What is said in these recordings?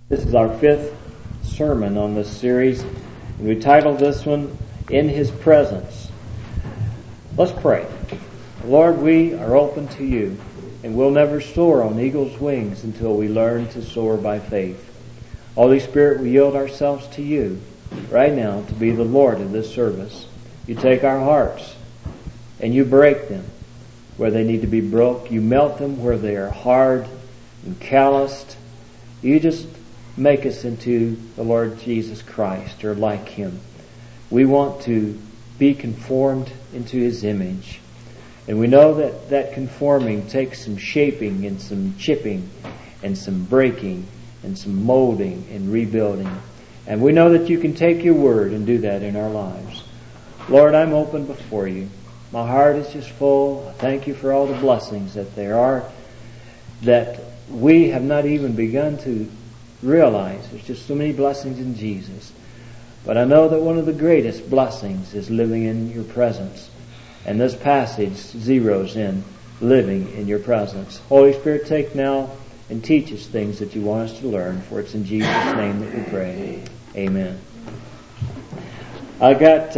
This is our fifth sermon on this series, and we titled this one, In His Presence. Let's pray. Lord, we are open to you, and we'll never soar on eagle's wings until we learn to soar by faith. Holy Spirit, we yield ourselves to you right now to be the Lord of this service. You take our hearts, and you break them where they need to be broke. You melt them where they are hard and calloused. You just make us into the Lord Jesus Christ, or like Him. We want to be conformed into His image. And we know that that conforming takes some shaping and some chipping and some breaking and some molding and rebuilding. And we know that you can take your word and do that in our lives. Lord, I'm open before you. My heart is just full. I thank you for all the blessings that there are that we have not even begun to realize. There's just so many blessings in Jesus. But I know that one of the greatest blessings is living in your presence. And this passage zeroes in living in your presence. Holy Spirit, take now and teach us things that you want us to learn. For it's in Jesus' name that we pray. Amen. I got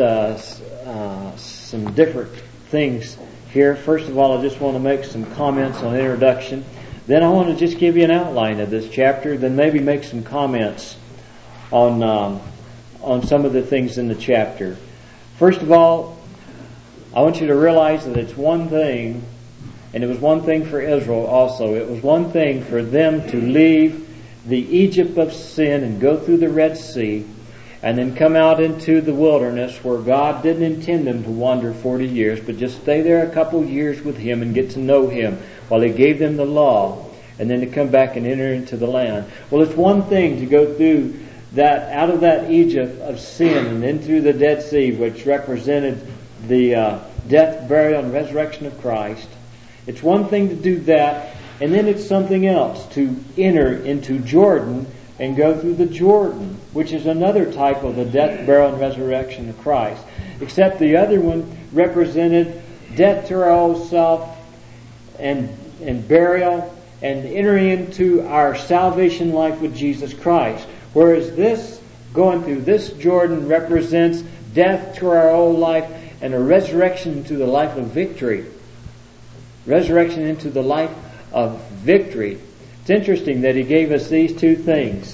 some different things here. First of all, I just want to make some comments on introduction. Then I want to just give you an outline of this chapter, then maybe make some comments on some of the things in the chapter. First of all, I want you to realize that it's one thing, and it was one thing for Israel also. It was one thing for them to leave the Egypt of sin and go through the Red Sea, and then come out into the wilderness where God didn't intend them to wander 40 years, but just stay there a couple years with Him and get to know Him while He gave them the law, and then to come back and enter into the land. Well, it's one thing to go through that, out of that Egypt of sin and into the Dead Sea, which represented the death, burial, and resurrection of Christ. It's one thing to do that, and then it's something else to enter into Jordan and go through the Jordan, which is another type of the death, burial, and resurrection of Christ. Except the other one represented death to our old self and burial and entering into our salvation life with Jesus Christ. Whereas this, going through this Jordan, represents death to our old life and a resurrection into the life of victory. Resurrection into the life of victory. It's interesting that He gave us these two things,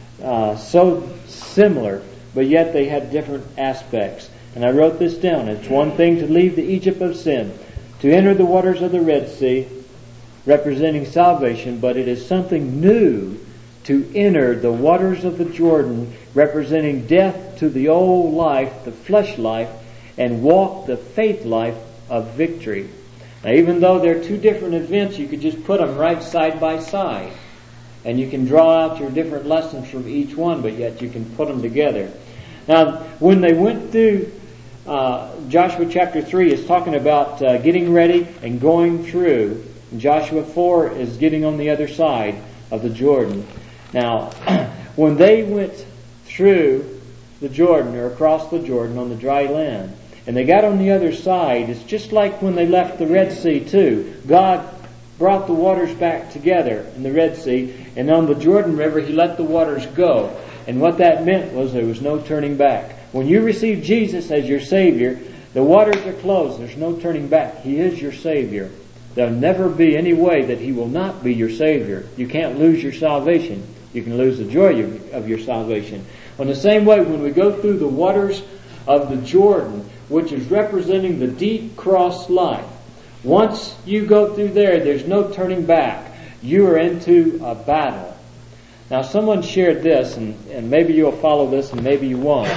so similar, but yet they had different aspects. And I wrote this down. It's one thing to leave the Egypt of sin, to enter the waters of the Red Sea, representing salvation, but it is something new to enter the waters of the Jordan, representing death to the old life, the flesh life, and walk the faith life of victory. Now, even though they're two different events, you could just put them right side by side. And you can draw out your different lessons from each one, but yet you can put them together. Now, when they went through Joshua chapter 3 is talking about getting ready and going through. And Joshua 4 is getting on the other side of the Jordan. Now, when they went through the Jordan, or across the Jordan on the dry land, and they got on the other side, it's just like when they left the Red Sea too. God brought the waters back together in the Red Sea, and on the Jordan River He let the waters go. And what that meant was there was no turning back. When you receive Jesus as your Savior, the waters are closed. There's no turning back. He is your Savior. There'll never be any way that He will not be your Savior. You can't lose your salvation. You can lose the joy of your salvation. In the same way, when we go through the waters of the Jordan, which is representing the deep cross life, once you go through there, there's no turning back. You are into a battle. Now, someone shared this, and maybe you'll follow this and maybe you won't.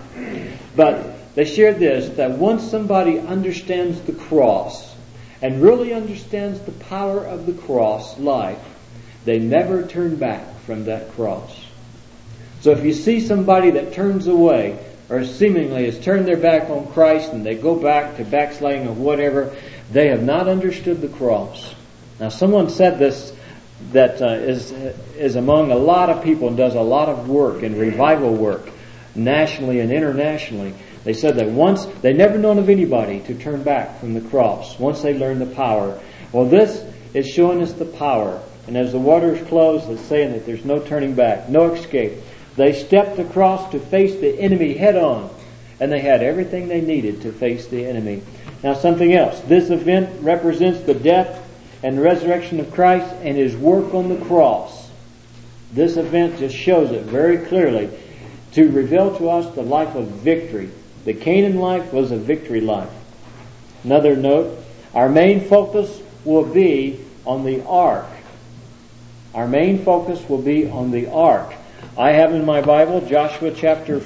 But they shared this, that once somebody understands the cross and really understands the power of the cross life, they never turn back from that cross. So if you see somebody that turns away, or seemingly has turned their back on Christ, and they go back to backsliding or whatever, they have not understood the cross. Now, someone said this that is among a lot of people and does a lot of work and revival work nationally and internationally. They said that once they never known of anybody to turn back from the cross once they learned the power. Well, this is showing us the power And as the waters closed, it's saying that there's no turning back, no escape. They stepped across to face the enemy head on. And they had everything they needed to face the enemy. Now something else. This event represents the death and resurrection of Christ and His work on the cross. This event just shows it very clearly to reveal to us the life of victory. The Canaan life was a victory life. Another note, our main focus will be on the ark. Our main focus will be on the ark. I have in my Bible, Joshua chapter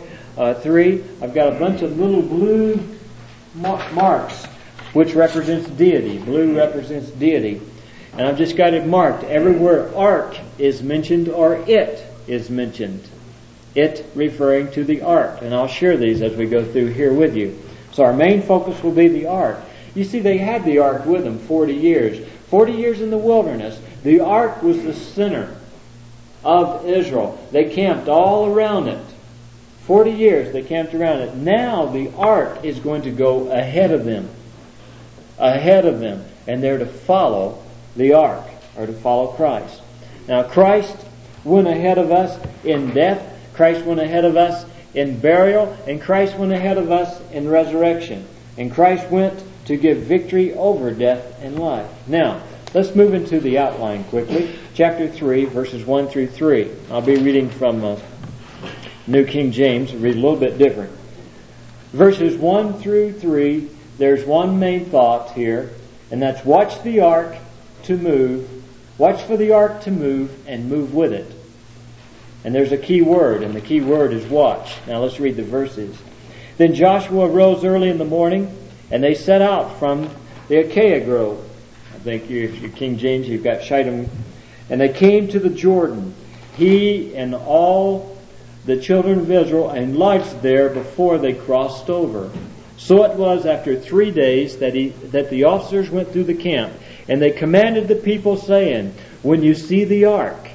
3, I've got a bunch of little blue marks, which represents deity. Blue represents deity. And I've just got it marked. Everywhere ark is mentioned or it is mentioned. It referring to the ark. And I'll share these as we go through here with you. So our main focus will be the ark. You see, they had the ark with them 40 years. 40 years in the wilderness. The ark was the center of Israel. They camped all around it. 40 years they camped around it. Now the ark is going to go ahead of them. Ahead of them. And they're to follow the ark, or to follow Christ. Now Christ went ahead of us in death. Christ went ahead of us in burial. And Christ went ahead of us in resurrection. And Christ went to give victory over death and life. Now, let's move into the outline quickly. Chapter 3, verses 1 through 3. I'll be reading from New King James. Read a little bit different. Verses 1 through 3, there's one main thought here, and that's watch the ark to move. Watch for the ark to move and move with it. And there's a key word, and the key word is watch. Now let's read the verses. Then Joshua rose early in the morning, and they set out from the Acacia Grove. I think if you're King James, you've got Shittim. And they came to the Jordan, he and all the children of Israel, and lodged there before they crossed over. So it was after 3 days that the officers went through the camp, and they commanded the people, saying, when you see the ark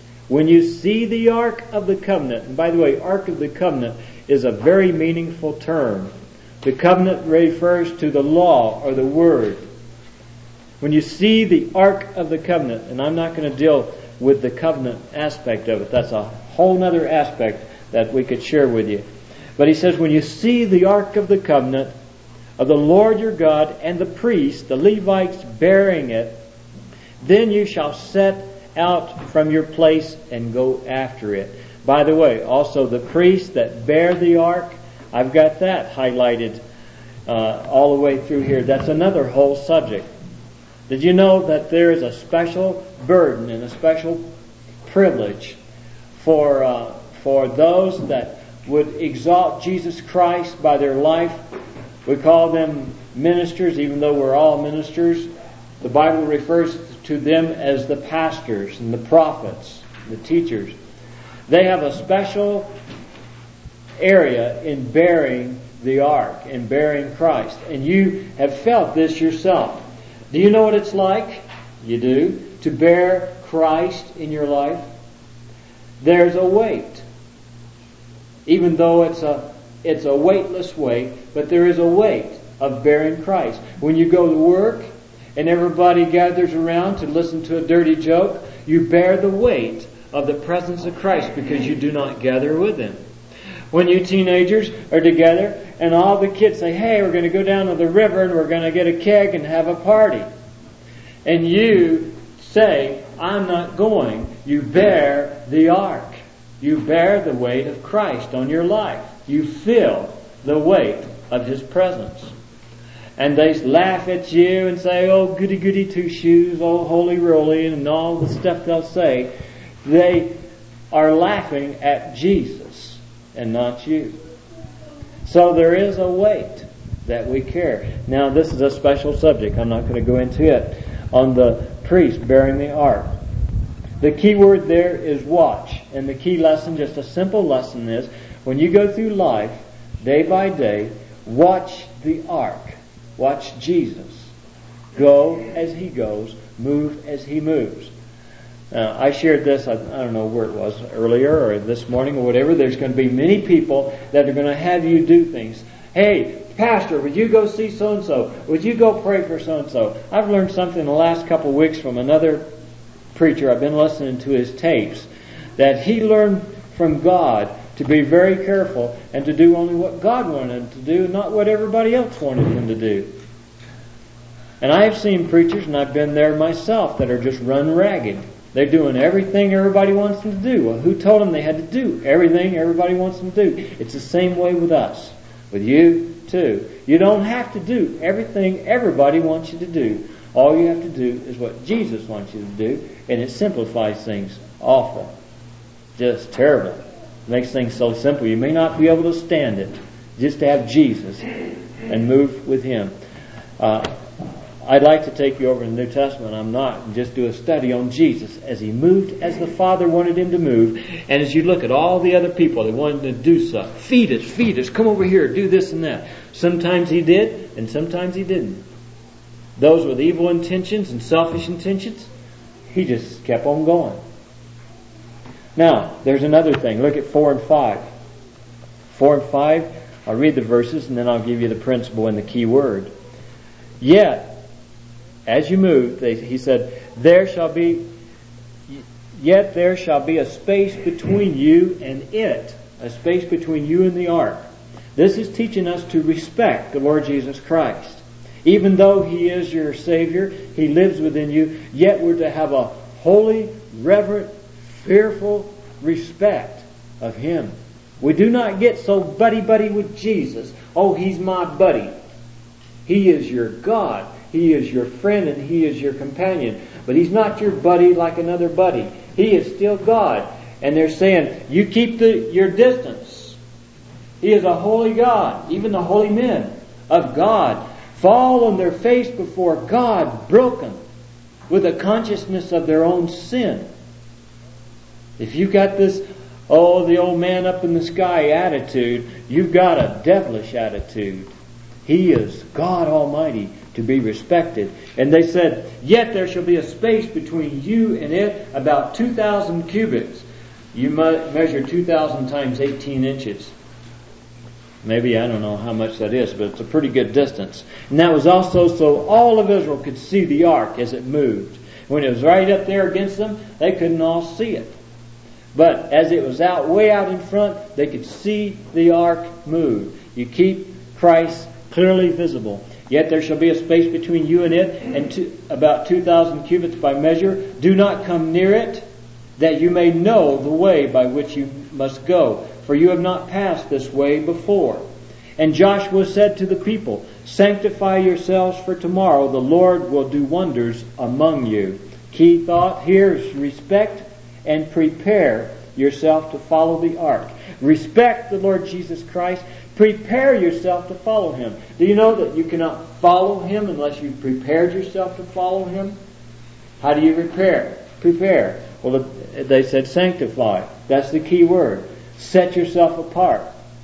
of the covenant, and by the way, ark of the covenant is a very meaningful term. The covenant refers to the law or the word. When you see the ark of the covenant, and I'm not going to deal with the covenant aspect of it. That's a whole other aspect that we could share with you. But he says, when you see the ark of the covenant of the Lord your God and the priests, the Levites bearing it, then you shall set out from your place and go after it. By the way, also the priests that bear the ark, I've got that highlighted all the way through here. That's another whole subject. Did you know that there is a special burden and a special privilege for those that would exalt Jesus Christ by their life? We call them ministers, even though we're all ministers. The Bible refers to them as the pastors and the prophets, the teachers. They have a special area in bearing the ark, in bearing Christ. And you have felt this yourself. Do you know what it's like? You do. To bear Christ in your life. There's a weight. Even though it's a weightless weight, but there is a weight of bearing Christ. When you go to work and everybody gathers around to listen to a dirty joke, you bear the weight of the presence of Christ because you do not gather with them. When you teenagers are together and all the kids say, hey, we're going to go down to the river and we're going to get a keg and have a party. And you say, I'm not going. You bear the ark. You bear the weight of Christ on your life. You feel the weight of His presence. And they laugh at you and say, oh, goody goody two shoes, oh, holy roly, and all the stuff they'll say. They are laughing at Jesus and not you. So there is a weight that we carry. Now this is a special subject. I'm not going to go into it. On the priest bearing the ark. The key word there is watch. And the key lesson, just a simple lesson, is when you go through life, day by day, watch the ark. Watch Jesus. Go as He goes. Move as He moves. I shared this, I don't know where it was, earlier or this morning or whatever. There's going to be many people that are going to have you do things. Hey, Pastor, would you go see so-and-so? Would you go pray for so-and-so? I've learned something in the last couple of weeks from another preacher, I've been listening to his tapes, that he learned from God to be very careful and to do only what God wanted him to do, not what everybody else wanted him to do. And I have seen preachers, and I've been there myself, that are just run ragged. They're doing everything everybody wants them to do. Well, who told them they had to do everything everybody wants them to do? It's the same way with us. With you, too. You don't have to do everything everybody wants you to do. All you have to do is what Jesus wants you to do, and it simplifies things awful. Just terrible. It makes things so simple. You may not be able to stand it. Just to have Jesus and move with Him. I'd like to take you over in the New Testament. I'm not. And just do a study on Jesus as He moved as the Father wanted Him to move. And as you look at all the other people that wanted to do stuff. Feed us, come over here, do this and that. Sometimes He did, and sometimes He didn't. Those with evil intentions and selfish intentions, He just kept on going. Now, there's another thing. Look at 4 and 5. 4 and 5, I'll read the verses and then I'll give you the principle and the key word. Yet, as you move, he said, there shall be a space between you and it. A space between you and the ark. This is teaching us to respect the Lord Jesus Christ. Even though He is your Savior, He lives within you, yet we're to have a holy, reverent, fearful respect of Him. We do not get so buddy-buddy with Jesus. Oh, He's my buddy. He is your God. He is your friend and He is your companion. But He's not your buddy like another buddy. He is still God. And they're saying, you keep your distance. He is a holy God. Even the holy men of God fall on their face before God, broken with a consciousness of their own sin. If you've got this, the old man up in the sky attitude, you've got a devilish attitude. He is God Almighty to be respected. And they said, yet there shall be a space between you and it about 2,000 cubits. You measure 2,000 times 18 inches. Maybe, I don't know how much that is, but it's a pretty good distance. And that was also so all of Israel could see the ark as it moved. When it was right up there against them, they couldn't all see it. But as it was way out in front, they could see the ark move. You keep Christ clearly visible. Yet there shall be a space between you and it, and about 2,000 cubits by measure. Do not come near it, that you may know the way by which you must go. For you have not passed this way before. And Joshua said to the people, sanctify yourselves, for tomorrow the Lord will do wonders among you. Key thought here is respect and prepare yourself to follow the ark. Respect the Lord Jesus Christ. Prepare yourself to follow Him. Do you know that you cannot follow Him unless you've prepared yourself to follow Him? How do you prepare? Prepare. Well, they said sanctify. That's the key word. Set yourself apart.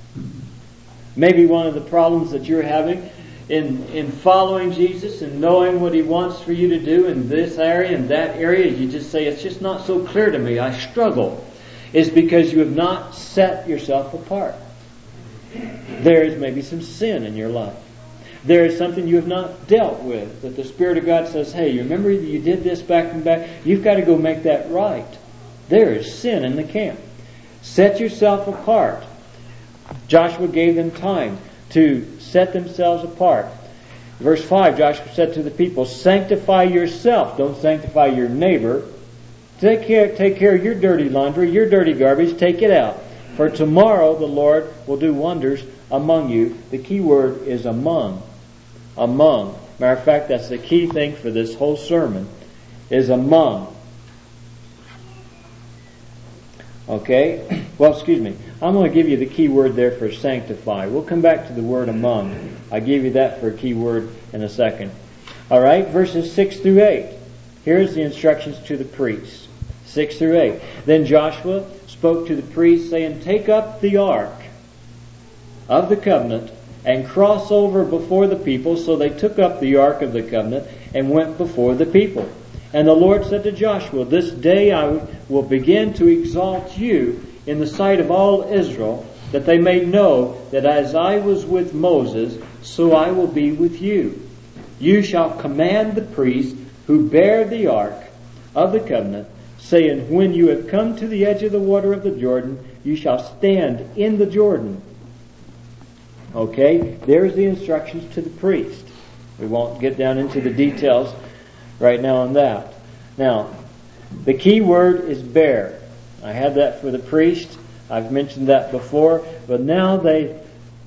Maybe one of the problems that you're having in following Jesus and knowing what He wants for you to do in this area and that area, you just say, it's just not so clear to me, I struggle, is because you have not set yourself apart. There is maybe some sin in your life. There is something you have not dealt with, that the Spirit of God says, hey, you remember you did this back and back? You've got to go make that right. There is sin in the camp. Set yourself apart. Joshua gave them time to set themselves apart. Verse 5, Joshua said to the people, sanctify yourself. Don't sanctify your neighbor. Take care of your dirty laundry, your dirty garbage. Take it out. For tomorrow the Lord will do wonders among you. The key word is among. Among. Matter of fact, that's the key thing for this whole sermon, is among. Okay? Well, excuse me. I'm going to give you the key word there for sanctify. We'll come back to the word among. I'll give you that for a key word in a second. All right? Verses 6 through 8. Here's the instructions to the priests. 6 through 8. Then Joshua spoke to the priests, saying, take up the ark of the covenant and cross over before the people. So they took up the ark of the covenant and went before the people. And the Lord said to Joshua, this day I will begin to exalt you in the sight of all Israel, that they may know that as I was with Moses, so I will be with you. You shall command the priests who bear the ark of the covenant, saying, when you have come to the edge of the water of the Jordan, you shall stand in the Jordan. Okay, there's the instructions to the priest. We won't get down into the details right now on that. Now, the key word is bear. I had that for the priest. I've mentioned that before. But now they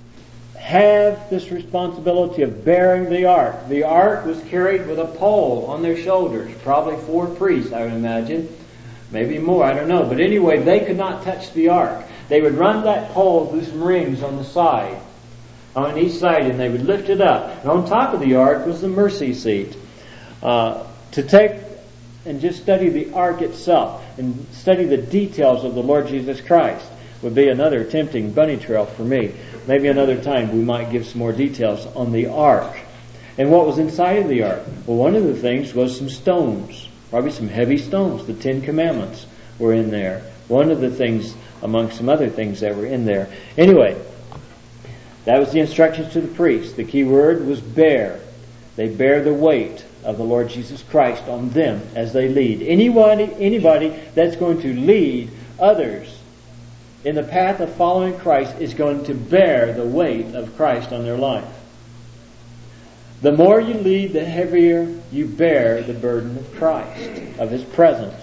have this responsibility of bearing the ark. The ark was carried with a pole on their shoulders. Probably 4 priests, I would imagine. Maybe more, I don't know. But anyway, they could not touch the ark. They would run that pole through some rings on the side, on each side, and they would lift it up. And on top of the ark was the mercy seat. To take and just study the ark itself and study the details of the Lord Jesus Christ would be another tempting bunny trail for me. Maybe another time we might give some more details on the ark. And what was inside of the ark? Well, one of the things was some stones, probably some heavy stones. The 10 Commandments were in there. One of the things among some other things that were in there. Anyway, that was the instructions to the priests. The key word was bear. They bear the weight of the Lord Jesus Christ on them as they lead. Anybody that's going to lead others in the path of following Christ is going to bear the weight of Christ on their life. The more you lead, the heavier you bear the burden of Christ, of His presence.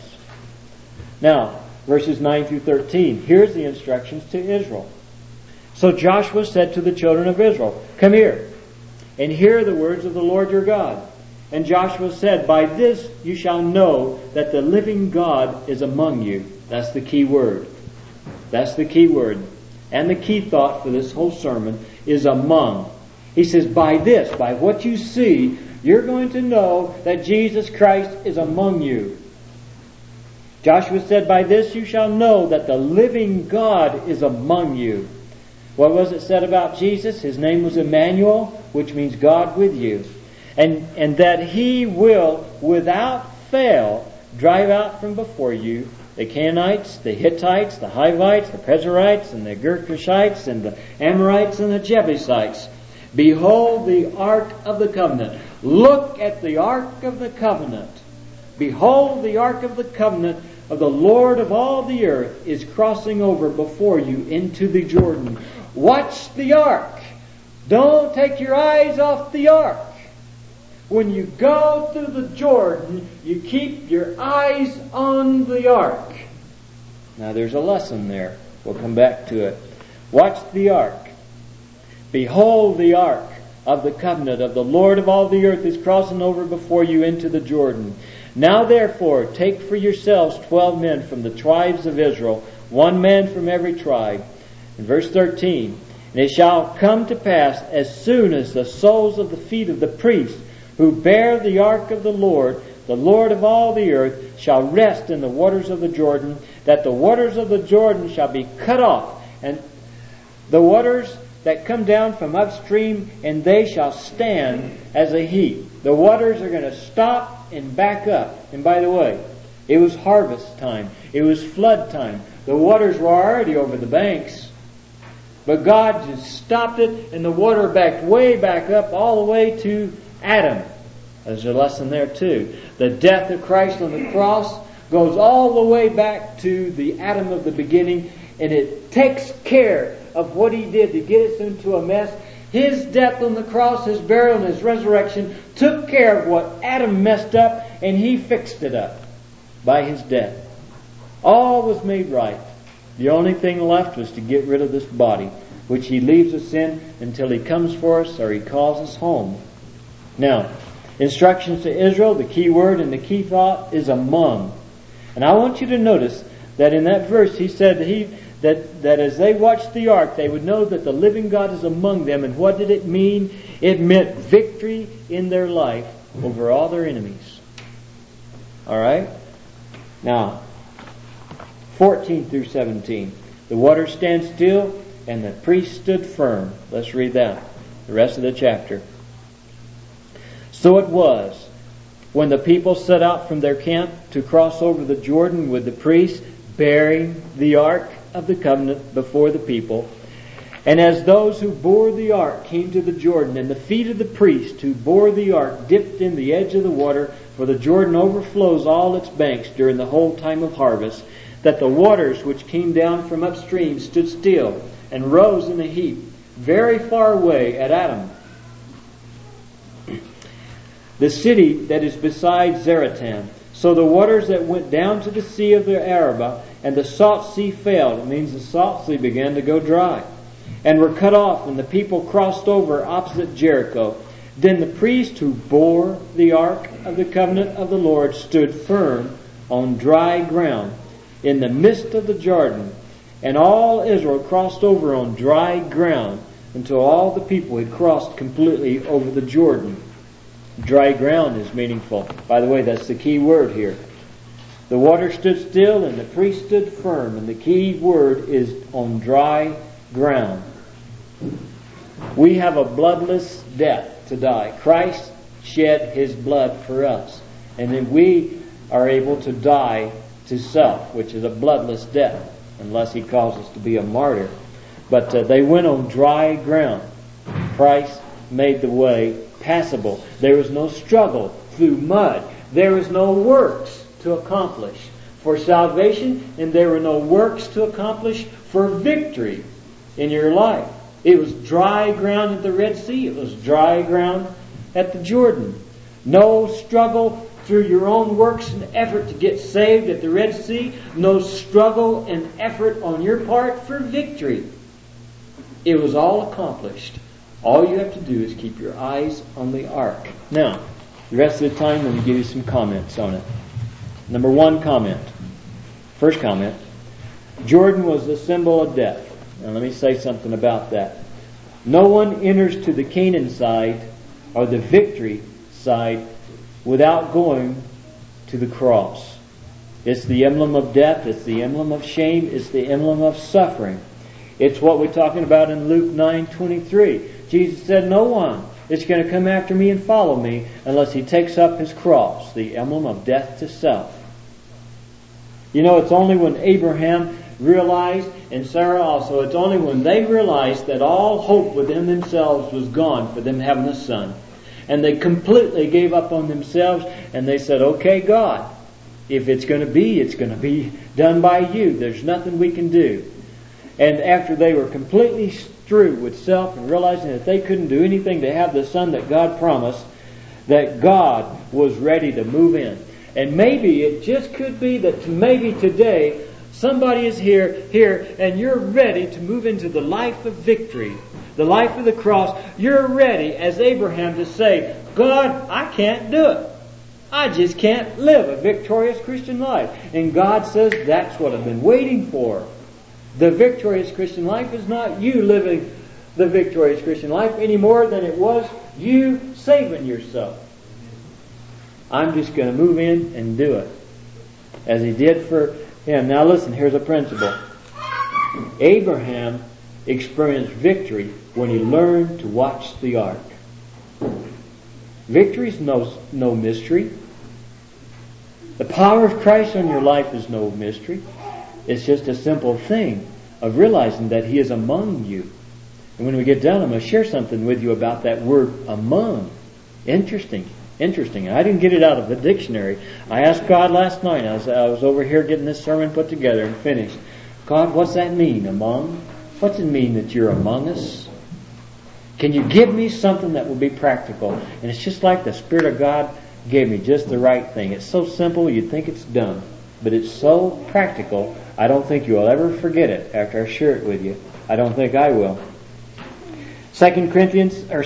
Now, verses 9 through 13. Here's the instructions to Israel. So Joshua said to the children of Israel, come here, and hear the words of the Lord your God. And Joshua said, by this you shall know that the living God is among you. That's the key word. That's the key word. And the key thought for this whole sermon is among. He says, by this, by what you see, you're going to know that Jesus Christ is among you. Joshua said, by this you shall know that the living God is among you. What was it said about Jesus? His name was Emmanuel, which means God with you. And that He will, without fail, drive out from before you the Canaanites, the Hittites, the Hivites, the Perizzites, and the Girgashites, and the Amorites, and the Jebusites. Behold the Ark of the Covenant. Look at the Ark of the Covenant. Behold the Ark of the Covenant of the Lord of all the earth is crossing over before you into the Jordan. Watch the Ark. Don't take your eyes off the Ark. When you go through the Jordan, you keep your eyes on the Ark. Now there's a lesson there. We'll come back to it. Watch the Ark. Behold the Ark of the covenant of the Lord of all the earth is crossing over before you into the Jordan. Now therefore take for yourselves 12 men from the tribes of Israel, 1 man from every tribe. In verse 13, and it shall come to pass as soon as the soles of the feet of the priests who bear the ark of the Lord of all the earth, shall rest in the waters of the Jordan, that the waters of the Jordan shall be cut off, and the waters that come down from upstream, and they shall stand as a heap. The waters are going to stop and back up. And by the way, it was harvest time. It was flood time. The waters were already over the banks. But God just stopped it, and the water backed way back up all the way to Adam. There's a lesson there too. The death of Christ on the cross goes all the way back to the Adam of the beginning, and it takes care of what He did to get us into a mess. His death on the cross, His burial, and His resurrection took care of what Adam messed up, and He fixed it up by His death. All was made right. The only thing left was to get rid of this body, which He leaves us in until He comes for us or He calls us home. Now, instructions to Israel, the key word and the key thought is among. And I want you to notice that in that verse He said that as they watched the ark, they would know that the living God is among them. And what did it mean? It meant victory in their life over all their enemies. Alright? Now, 14 through 17. The waters stand still, and the priest stood firm. Let's read that. The rest of the chapter. So it was, when the people set out from their camp to cross over the Jordan with the priests bearing the ark of the covenant before the people, And as those who bore the ark came to the Jordan, and the feet of the priest who bore the ark dipped in the edge of the water, for the Jordan overflows all its banks during the whole time of harvest, that the waters which came down from upstream stood still and rose in a heap very far away at Adam, the city that is beside Zaratan. So the waters that went down to the sea of the Arabah and the salt sea failed. It means the salt sea began to go dry, and were cut off, and the people crossed over opposite Jericho. Then the priest who bore the ark of the covenant of the Lord stood firm on dry ground in the midst of the Jordan, and all Israel crossed over on dry ground until all the people had crossed completely over the Jordan. Dry ground is meaningful. By the way, that's the key word here. The water stood still and the priest stood firm, and the key word is on dry ground. We have a bloodless death to die. Christ shed His blood for us, and then we are able to die to self, which is a bloodless death, unless He calls us to be a martyr. But they went on dry ground. Christ made the way passable. There was no struggle through mud. There was no works to accomplish for salvation, and there were no works to accomplish for victory in your life. It was dry ground at the Red Sea. It was dry ground at the Jordan. No struggle through your own works and effort to get saved at the Red Sea. No struggle and effort on your part for victory. It was all accomplished. All you have to do is keep your eyes on the ark. Now, the rest of the time, let me give you some comments on it. Number one comment. First comment. Jordan was the symbol of death. Now let me say something about that. No one enters to the Canaan side or the victory side without going to the cross. It's the emblem of death. It's the emblem of shame. It's the emblem of suffering. It's what we're talking about in Luke 9:23. Jesus said, no one is going to come after me and follow me unless he takes up his cross, the emblem of death to self. You know, it's only when Abraham realized, and Sarah also, it's only when they realized that all hope within themselves was gone for them having a son. And they completely gave up on themselves, and they said, okay, God, if it's going to be done by you. There's nothing we can do. And after they were completely through with self and realizing that they couldn't do anything to have the son that God promised, that God was ready to move in. And maybe it just could be that maybe today somebody is here, and you're ready to move into the life of victory, the life of the cross. You're ready, as Abraham, to say, God, I can't do it. I just can't live a victorious Christian life. And God says, that's what I've been waiting for. The victorious Christian life is not you living the victorious Christian life any more than it was you saving yourself. I'm just going to move in and do it, as he did for him. Now listen, here's a principle. Abraham experienced victory when he learned to watch the ark. Victory's no mystery. The power of Christ on your life is no mystery. It's just a simple thing of realizing that He is among you. And when we get done, I'm going to share something with you about that word among. Interesting. I didn't get it out of the dictionary. I asked God last night. I was over here getting this sermon put together and finished. God, what's that mean, among? What's it mean that you're among us? Can you give me something that will be practical? And it's just like the Spirit of God gave me just the right thing. It's so simple you'd think it's dumb. But it's so practical, I don't think you'll ever forget it after I share it with you. I don't think I will. 2 Corinthians, or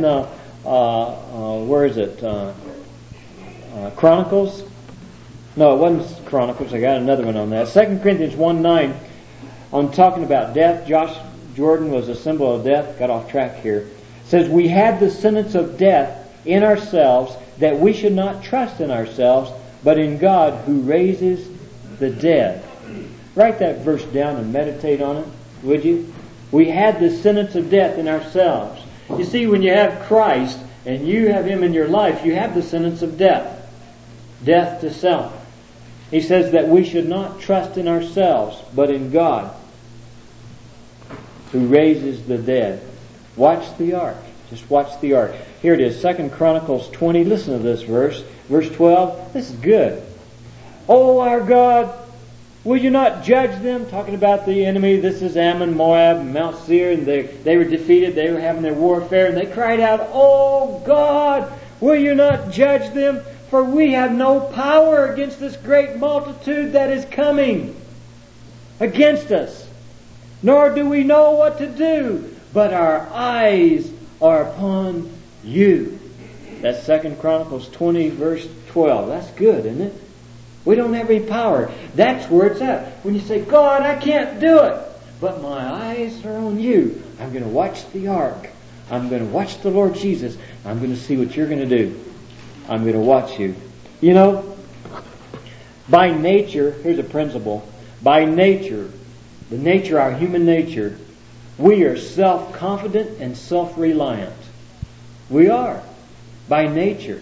where is it? Chronicles? No, it wasn't Chronicles. I got another one on that. 2 Corinthians 1:9, on talking about death. Jordan was a symbol of death. Got off track here. It says, we had the sentence of death in ourselves, that we should not trust in ourselves, but in God who raises the dead. Write that verse down and meditate on it, would you? We had the sentence of death in ourselves. You see, when you have Christ and you have Him in your life, you have the sentence of death. Death to self. He says that we should not trust in ourselves, but in God. who raises the dead. Watch the ark. Just watch the ark. Here it is, 2 Chronicles 20. Listen to this verse. Verse 12. This is good. Oh, our God, will you not judge them? Talking about the enemy. This is Ammon, Moab, Mount Seir, and they were defeated. They were having their warfare, and they cried out, Oh, God, will you not judge them? For we have no power against this great multitude that is coming against us, nor do we know what to do, but our eyes are upon you. That's 2 Chronicles 20, verse 12. That's good, isn't it? We don't have any power. That's where it's at. When you say, God, I can't do it, but my eyes are on you. I'm going to watch the ark. I'm going to watch the Lord Jesus. I'm going to see what you're going to do. I'm going to watch you. You know, by nature, here's a principle. By nature, our human nature, we are self-confident and self-reliant. We are. By nature.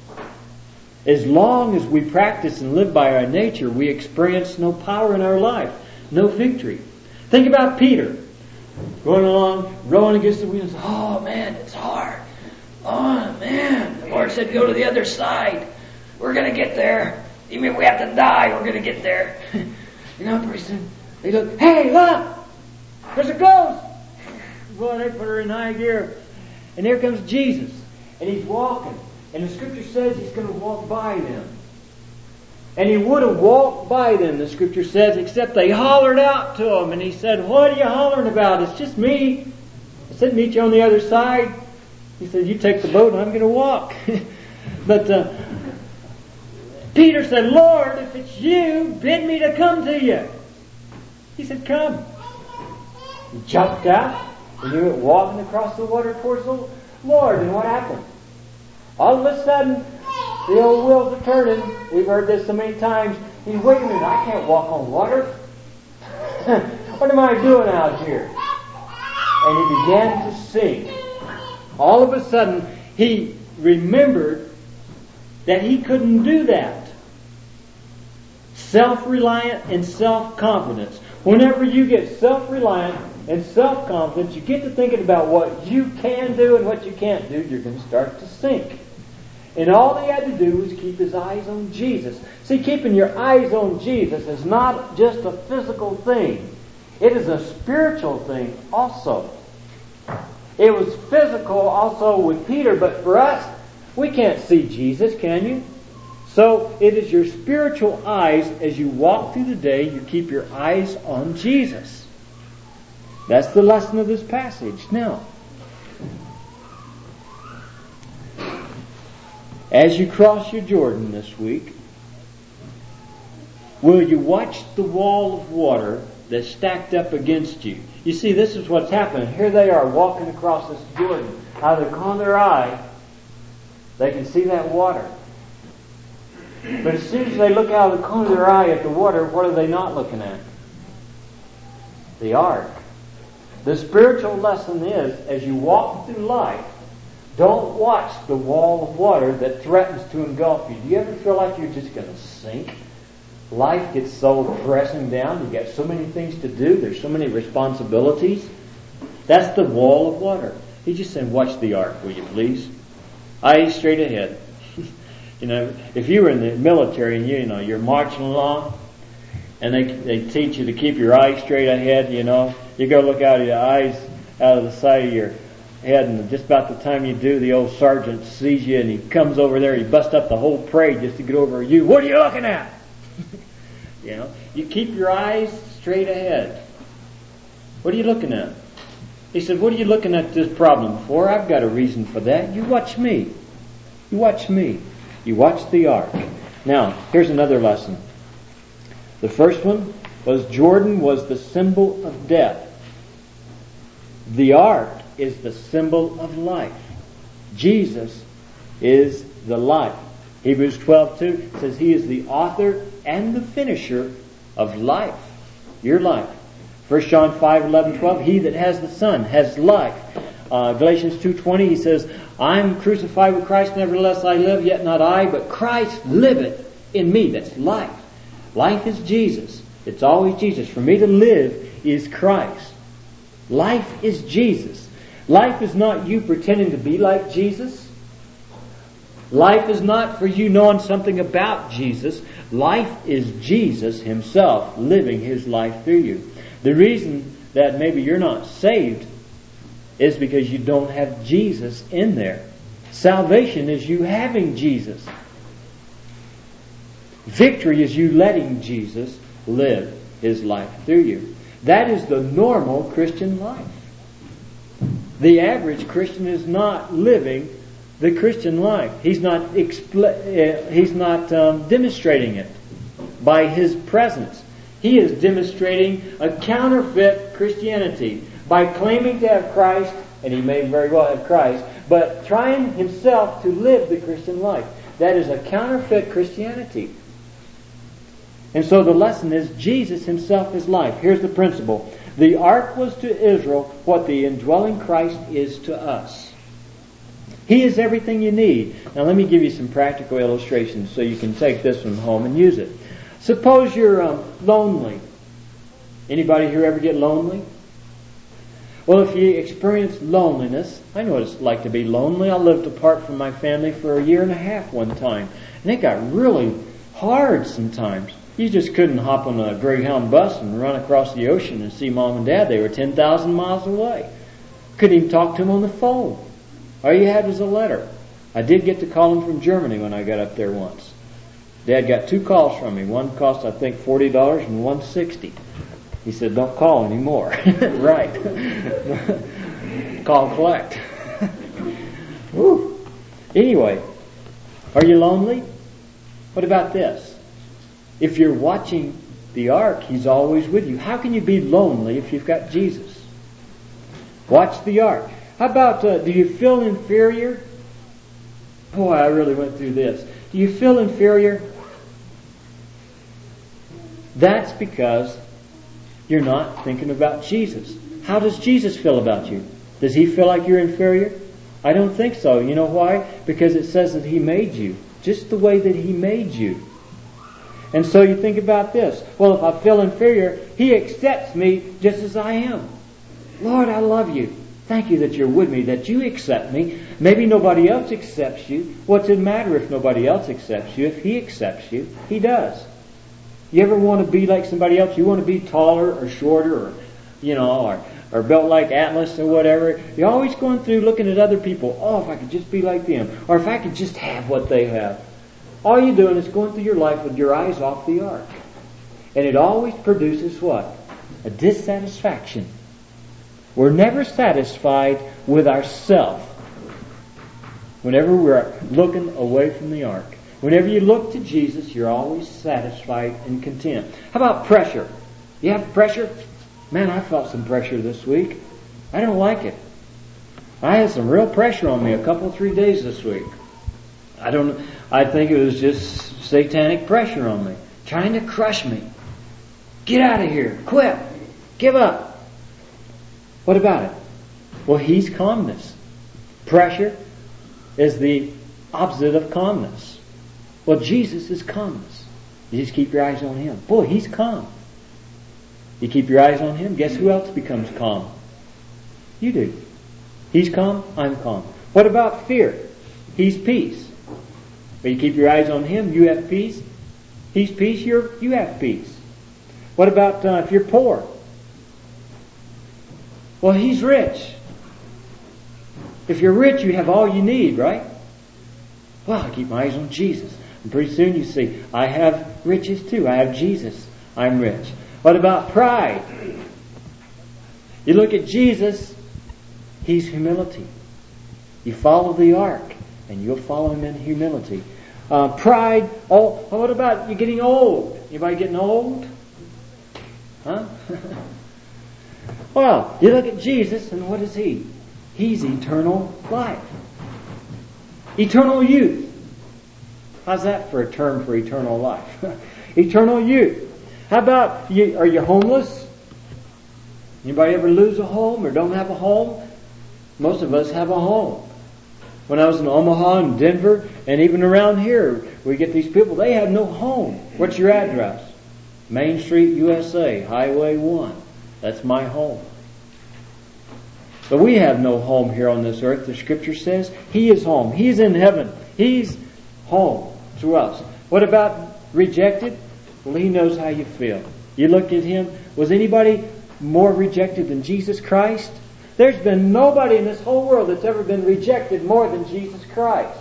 As long as we practice and live by our nature, we experience no power in our life, no victory. Think about Peter going along, rowing against the wind. Oh man, it's hard. Oh man, the Lord said go to the other side. We're going to get there. Even if we have to die, we're going to get there. You know, pretty soon they look, hey, look, there's a ghost. Boy, they put her in high gear. And here comes Jesus, and he's walking. And the Scripture says he's going to walk by them. And he would have walked by them, the Scripture says, except they hollered out to him. And he said, what are you hollering about? It's just me. I said, meet you on the other side. He said, you take the boat and I'm going to walk. But Peter said, Lord, if it's you, bid me to come to you. He said, come. He jumped out and he went walking across the water towards the Lord. And what happened? All of a sudden, the old wheels are turning. We've heard this so many times. He's, wait a minute, I can't walk on water. What am I doing out here? And he began to sink. All of a sudden, he remembered that he couldn't do that. Self-reliant and self-confidence. Whenever you get self-reliant and self-confidence, you get to thinking about what you can do and what you can't do, you're going to start to sink. And all he had to do was keep his eyes on Jesus. See, keeping your eyes on Jesus is not just a physical thing. It is a spiritual thing also. It was physical also with Peter, but for us, we can't see Jesus, can you? So it is your spiritual eyes as you walk through the day, you keep your eyes on Jesus. That's the lesson of this passage. Now, as you cross your Jordan this week, will you watch the wall of water that's stacked up against you? You see, this is what's happening. Here they are walking across this Jordan. Out of the corner of their eye, they can see that water. But as soon as they look out of the corner of their eye at the water, what are they not looking at? The ark. The spiritual lesson is, as you walk through life, don't watch the wall of water that threatens to engulf you. Do you ever feel like you're just going to sink? Life gets so pressing down. You've got so many things to do. There's so many responsibilities. That's the wall of water. He just said, watch the ark, will you please? Eyes straight ahead. You know, if you were in the military and you're marching along and they teach you to keep your eyes straight ahead, you go look out of your eyes, out of the side of your head, and just about the time you do, the old sergeant sees you and he comes over there, he busts up the whole parade just to get over you. What are you looking at? You keep your eyes straight ahead. What are you looking at? He said, what are you looking at this problem for? I've got a reason for that. You watch me. You watch me. You watch the ark. Now, here's another lesson. The first one was Jordan was the symbol of death. The ark is the symbol of life. Jesus is the life. Hebrews 12:2 says he is the author and the finisher of life. Your life. 1 John 5:11-12, he that has the Son has life. Galatians 2:20, he says, I am crucified with Christ, nevertheless I live, yet not I, but Christ liveth in me. That's life. Life is Jesus. It's always Jesus. For me to live is Christ. Life is Jesus. Life is not you pretending to be like Jesus. Life is not for you knowing something about Jesus. Life is Jesus Himself living His life through you. The reason that maybe you're not saved is because you don't have Jesus in there. Salvation is you having Jesus. Victory is you letting Jesus live His life through you. That is the normal Christian life. The average Christian is not living the Christian life. He's not demonstrating it by his presence. He is demonstrating a counterfeit Christianity by claiming to have Christ, and he may very well have Christ, but trying himself to live the Christian life. That is a counterfeit Christianity. And so the lesson is Jesus Himself is life. Here's the principle. The ark was to Israel what the indwelling Christ is to us. He is everything you need. Now let me give you some practical illustrations so you can take this one home and use it. Suppose you're lonely. Anybody here ever get lonely? Well, if you experience loneliness, I know what it's like to be lonely. I lived apart from my family for 1.5 years one time. And it got really hard sometimes. You just couldn't hop on a Greyhound bus and run across the ocean and see Mom and Dad. They were 10,000 miles away. Couldn't even talk to them on the phone. All you had was a letter. I did get to call them from Germany when I got up there once. Dad got 2 calls from me. One cost, I think, $40 and one $60. He said, don't call anymore. Right. Call collect. Woo. Anyway, are you lonely? What about this? If you're watching the ark, He's always with you. How can you be lonely if you've got Jesus? Watch the ark. How about, do you feel inferior? Boy, I really went through this. Do you feel inferior? That's because you're not thinking about Jesus. How does Jesus feel about you? Does He feel like you're inferior? I don't think so. You know why? Because it says that He made you just the way that He made you. And so you think about this. Well, if I feel inferior, He accepts me just as I am. Lord, I love you. Thank you that you're with me, that you accept me. Maybe nobody else accepts you. What's it matter if nobody else accepts you? If He accepts you, He does. You ever want to be like somebody else? You want to be taller or shorter or built like Atlas or whatever. You're always going through looking at other people. Oh, if I could just be like them. Or if I could just have what they have. All you're doing is going through your life with your eyes off the ark. And it always produces what? A dissatisfaction. We're never satisfied with ourselves whenever we're looking away from the ark. Whenever you look to Jesus, you're always satisfied and content. How about pressure? You have pressure? Man, I felt some pressure this week. I don't like it. I had some real pressure on me 3 days this week. I think it was just satanic pressure on me, trying to crush me. Get out of here. Quit. Give up. What about it? Well, He's calmness. Pressure is the opposite of calmness. Well, Jesus is calmness. You just keep your eyes on Him. Boy, He's calm. You keep your eyes on Him, guess who else becomes calm? You do. He's calm, I'm calm. What about fear? He's peace. But you keep your eyes on Him, you have peace. He's peace, you have peace. What about if you're poor? Well, He's rich. If you're rich, you have all you need, right? Well, I keep my eyes on Jesus. And pretty soon you see, I have riches too. I have Jesus. I'm rich. What about pride? You look at Jesus, He's humility. You follow the ark, and you'll follow Him in humility. Pride, what about you getting old? Anybody getting old? Huh? Well, you look at Jesus, and what is He? He's eternal life. Eternal youth. How's that for a term for eternal life? Eternal youth. How about, are you homeless? Anybody ever lose a home or don't have a home? Most of us have a home. When I was in Omaha and Denver, and even around here, we get these people, they have no home. What's your address? Main Street, USA, Highway 1. That's my home. But we have no home here on this earth. The Scripture says He is home. He's in heaven. He's home to us. What about rejected? Well, He knows how you feel. You look at Him. Was anybody more rejected than Jesus Christ? There's been nobody in this whole world that's ever been rejected more than Jesus Christ.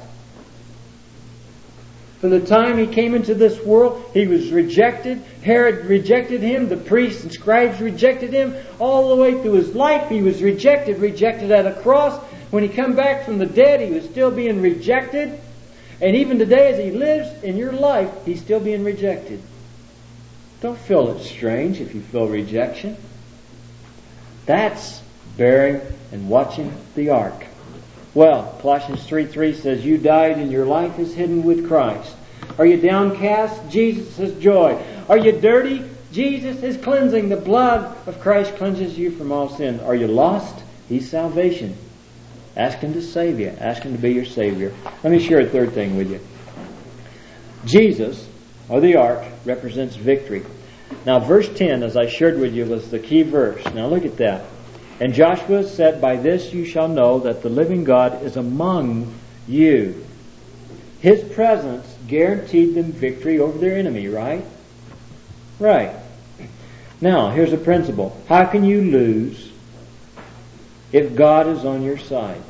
From the time He came into this world, He was rejected. Herod rejected Him. The priests and scribes rejected Him. All the way through His life, He was rejected at a cross. When He come back from the dead, He was still being rejected. And even today, as He lives in your life, He's still being rejected. Don't feel it strange if you feel rejection. That's bearing and watching the ark. Well, Colossians 3:3 says, you died and your life is hidden with Christ. Are you downcast? Jesus is joy. Are you dirty? Jesus is cleansing. The blood of Christ cleanses you from all sin. Are you lost? He's salvation. Ask Him to save you. Ask Him to be your Savior. Let me share a third thing with you. Jesus, or the ark, represents victory. Now, verse 10, as I shared with you, was the key verse. Now look at that. And Joshua said, by this you shall know that the living God is among you. His presence guaranteed them victory over their enemy, right? Right. Now, here's a principle. How can you lose if God is on your side?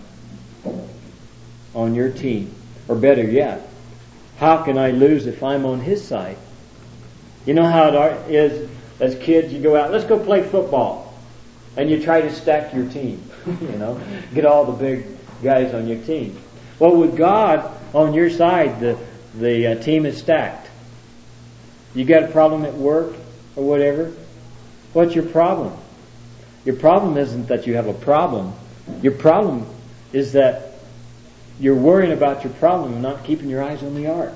On your team? Or better yet, how can I lose if I'm on His side? You know how it is as kids, you go out, let's go play football. And you try to stack your team. Get all the big guys on your team. Well, with God on your side, the team is stacked. You got a problem at work or whatever? What's your problem? Your problem isn't that you have a problem. Your problem is that you're worrying about your problem and not keeping your eyes on the ark.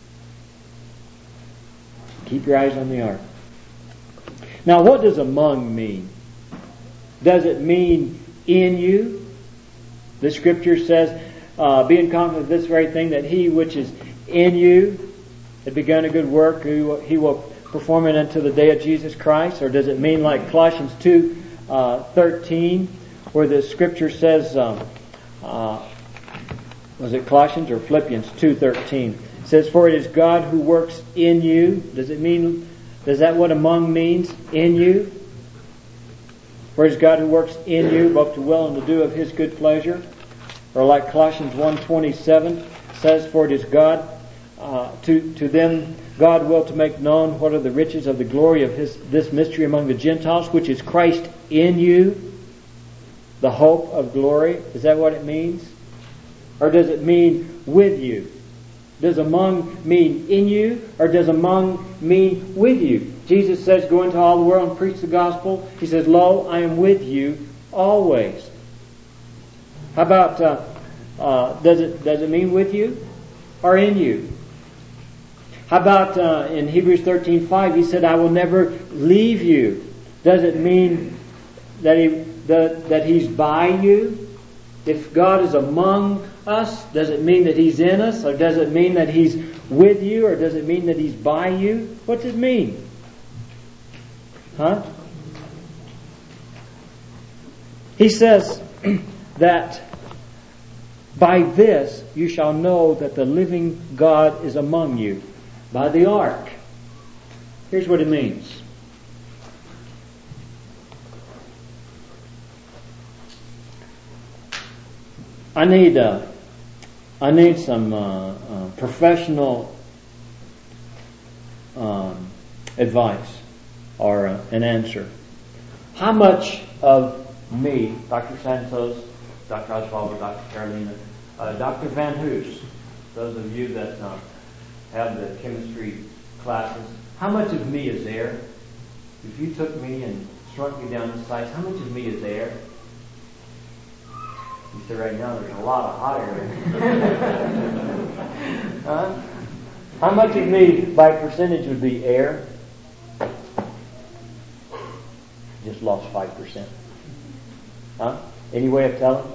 Keep your eyes on the ark. Now, what does among mean? Does it mean in you? The Scripture says, being confident of this very thing, that He which is in you had begun a good work, He will perform it unto the day of Jesus Christ? Or does it mean like Colossians 2:13, where the Scripture says, was it Colossians or Philippians 2:13? It says, for it is God who works in you. Does that what among means? In you? For it is God who works in you, both to will and to do of His good pleasure. Or like Colossians 1:27 says, for it is God, to them God will to make known what are the riches of the glory of this mystery among the Gentiles, which is Christ in you, the hope of glory. Is that what it means? Or does it mean with you? Does among mean in you, or does among mean with you? Jesus says, go into all the world and preach the gospel. He says, lo, I am with you always. How about, does it mean with you or in you? How about in Hebrews 13:5, He said, I will never leave you. Does it mean that He's by you? If God is among us, does it mean that He's in us? Or does it mean that He's with you? Or does it mean that He's by you? What's it mean? Huh? He says that by this you shall know that the living God is among you. By the ark. Here's what it means. I need some professional advice or an answer. How much of me, Dr. Santos, Dr. Oswald, Dr. Carolina, Dr. Van Hoos, those of you that have the chemistry classes, how much of me is there? If you took me and shrunk me down to size, how much of me is there? You say right now there's a lot of hot air. Huh? How much of me by percentage would be air? Just lost 5%. Huh? Any way of telling?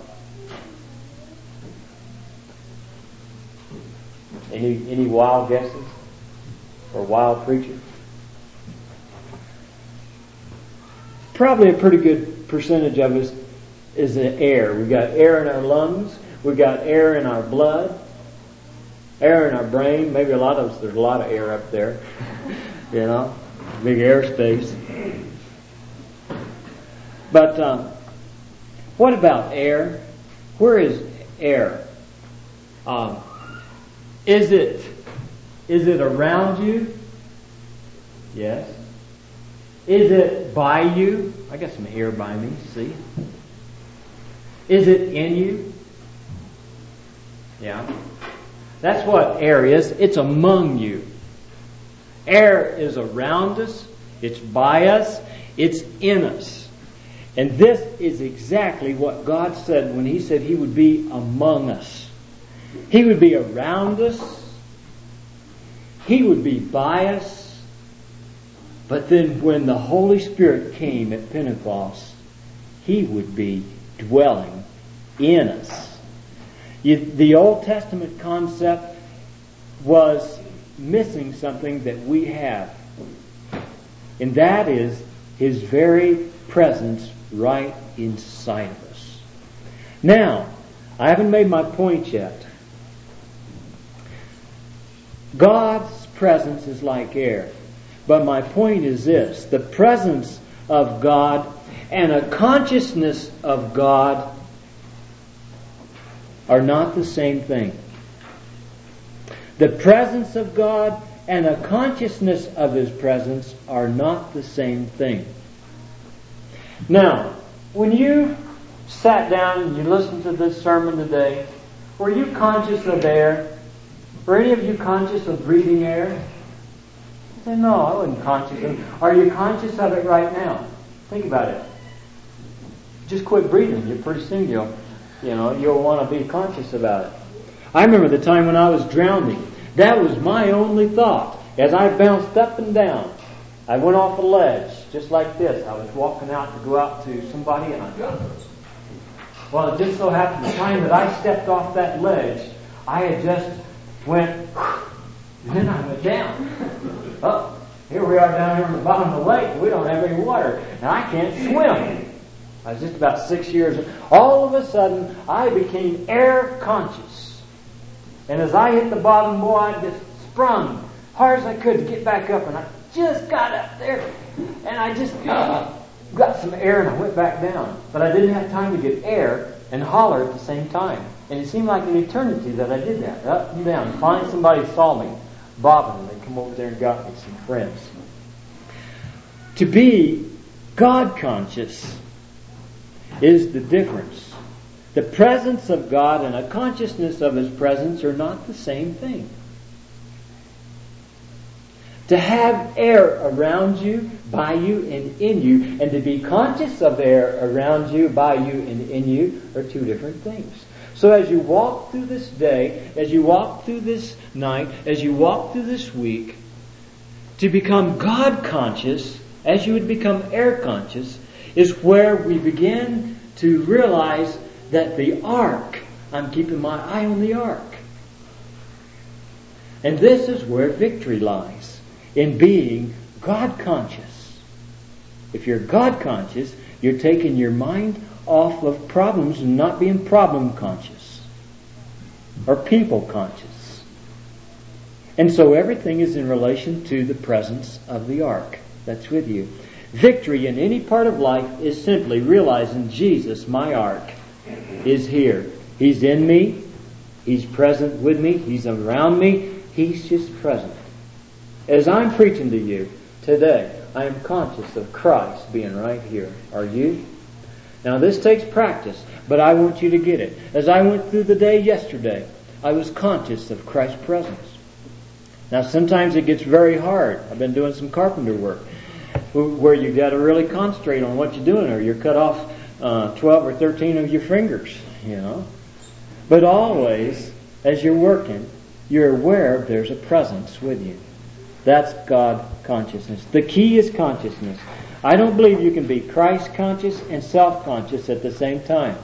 Any wild guesses? Or wild preachers? Probably a pretty good percentage of us is the air. We've got air in our lungs. We've got air in our blood. Air in our brain. Maybe there's a lot of air up there. You know, big airspace. But what about air? Where is air? Is it around you? Yes. Is it by you? I got some air by me, see? Is it in you? Yeah. That's what air is. It's among you. Air is around us. It's by us. It's in us. And this is exactly what God said when He said He would be among us. He would be around us. He would be by us. But then when the Holy Spirit came at Pentecost, He would be dwelling in us. The Old Testament concept was missing something that we have. And that is His very presence right inside of us. Now, I haven't made my point yet. God's presence is like air. But my point is this: the presence of God and a consciousness of God are not the same thing. The presence of God and a consciousness of His presence are not the same thing. Now, when you sat down and you listened to this sermon today, were you conscious of air? Were any of you conscious of breathing air? I said, no, I wasn't conscious of it. Are you conscious of it right now? Think about it. Just quit breathing. You're pretty soon you'll want to be conscious about it. I remember the time when I was drowning. That was my only thought. As I bounced up and down, I went off a ledge, just like this. I was walking out to go out to somebody, and I got this. Well, it just so happened the time that I stepped off that ledge, I had just went, and then I went down. Oh, here we are down here on the bottom of the lake. We don't have any water, and I can't swim. I was just about 6 years old. All of a sudden, I became air conscious. And as I hit the bottom, boy, I just sprung hard as I could to get back up, and I just got up there, and I just got some air, and I went back down. But I didn't have time to get air and holler at the same time. And it seemed like an eternity that I did that, up and down. Finally, somebody saw me bobbing, and they come over there and got me some friends. To be God conscious is the difference. The presence of God and a consciousness of His presence are not the same thing. To have air around you, by you, and in you, and to be conscious of air around you, by you, and in you are two different things. So as you walk through this day, as you walk through this night, as you walk through this week, to become God conscious, as you would become air conscious, is where we begin to realize that the ark, I'm keeping my eye on the ark. And this is where victory lies, in being God conscious. If you're God conscious, you're taking your mind off of problems and not being problem conscious or people conscious. And so everything is in relation to the presence of the ark that's with you. Victory in any part of life is simply realizing Jesus, my ark, is here. He's in me. He's present with me. He's around me. He's just present. As I'm preaching to you today, I am conscious of Christ being right here. Are you? Now this takes practice, but I want you to get it. As I went through the day yesterday, I was conscious of Christ's presence. Now sometimes it gets very hard. I've been doing some carpenter work where you got to really concentrate on what you're doing, or you're cut off 12 or 13 of your fingers, But always, as you're working, you're aware there's a presence with you. That's God consciousness. The key is consciousness. I don't believe you can be Christ conscious and self-conscious at the same time.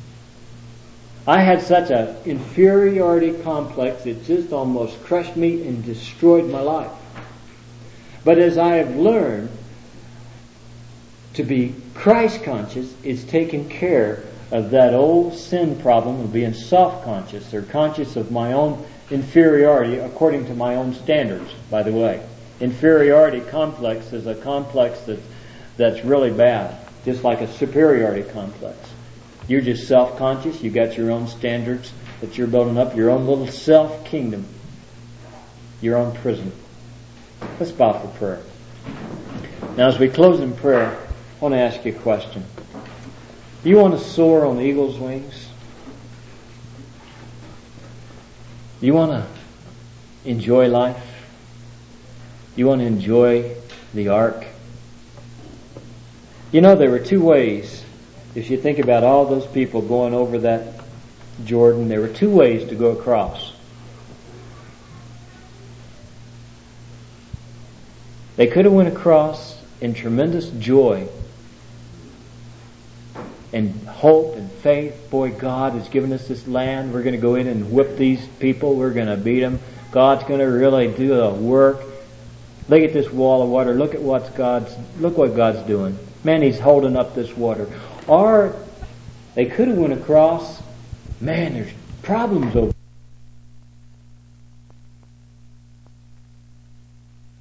I had such an inferiority complex, it just almost crushed me and destroyed my life. But as I have learned to be Christ conscious, it's taken care of that old sin problem of being self-conscious or conscious of my own inferiority according to my own standards, by the way. Inferiority complex is a complex that's really bad, just like a superiority complex. You're just self-conscious, you got your own standards that you're building up, your own little self-kingdom, your own prison. Let's bow for prayer. Now as we close in prayer, I want to ask you a question. Do you want to soar on eagle's wings? Do you want to enjoy life? Do you want to enjoy the ark? You know, there were two ways. If you think about all those people going over that Jordan, there were two ways to go across. They could have went across in tremendous joy and hope and faith. Boy, God has given us this land. We're going to go in and whip these people. We're going to beat them. God's going to really do the work. Look at this wall of water. Look what God's doing. Man, He's holding up this water. Or they could have went across. Man, there's problems over